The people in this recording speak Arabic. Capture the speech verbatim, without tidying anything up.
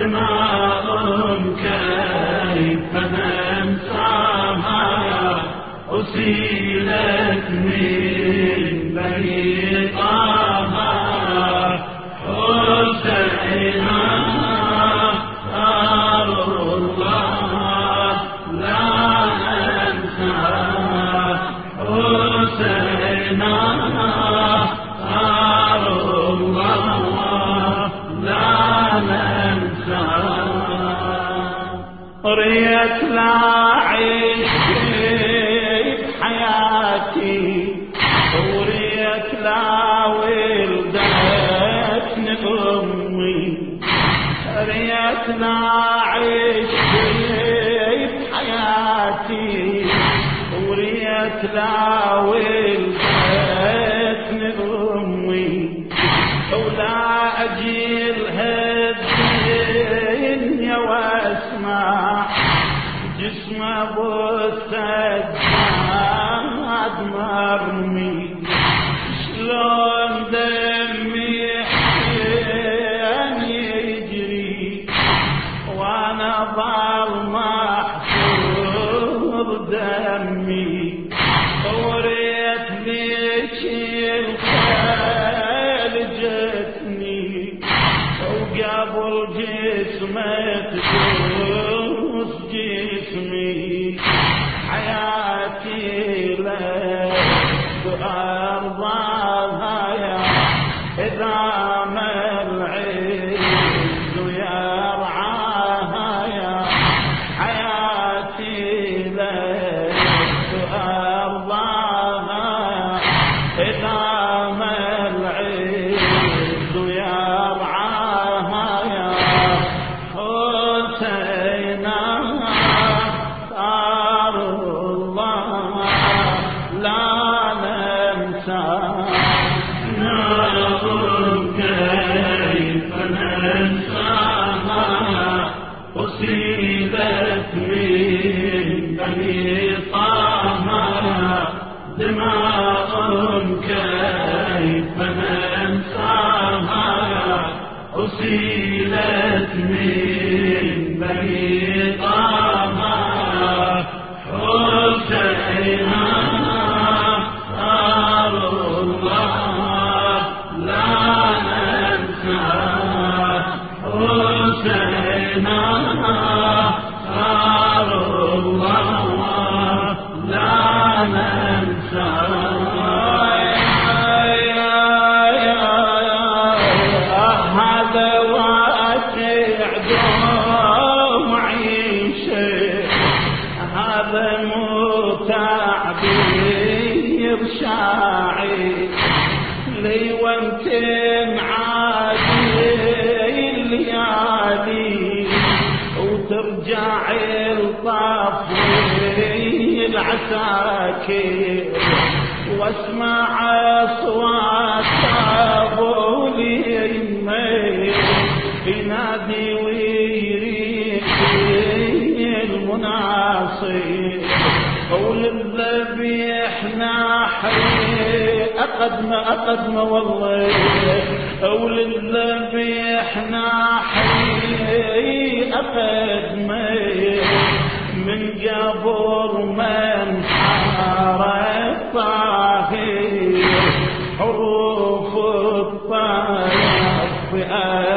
دماء كيف ننساها أسيلت من بني طه حسينا ثار الله لا ننساه حسينا ثار الله لا ننساه ريت لا عيش حياتي وريت لا ولدتني أمي ريت لا عيش بحياتي وريت لا ولدتني أمي ولا أجيلها الدنيا واسمع جسمه بالسجاد مرمي شلون دمي حين يجري وانا ظل محفوظ دمي وريت ليش الخيل جتني وقبل جسمي تدوس جسمي حياتي لك أرضاها يا إذا ما العز يرعاها يا حياتي لك أرضاها إذا ما العز يرعاها يا حسينا ثار الله لا ننساه كيف ننساها أصيبت من بني طه دماء كيف ننساها أصيبت من بني طه حسينا ثار الله لا ننساه حسينا ثار الله لا ننساه هذا واسع دوم عيشه هذا متعبير شاعر لي وانت معادي الليالي وترجع الطفل العساكر واسمع اصوات ابو اليمين ينادي ويريد المناصر وللذبيح ناحي أقدم أقدم والله وللذبيح ناحي أقدم من قبر من حارت طاهر حروف الطرف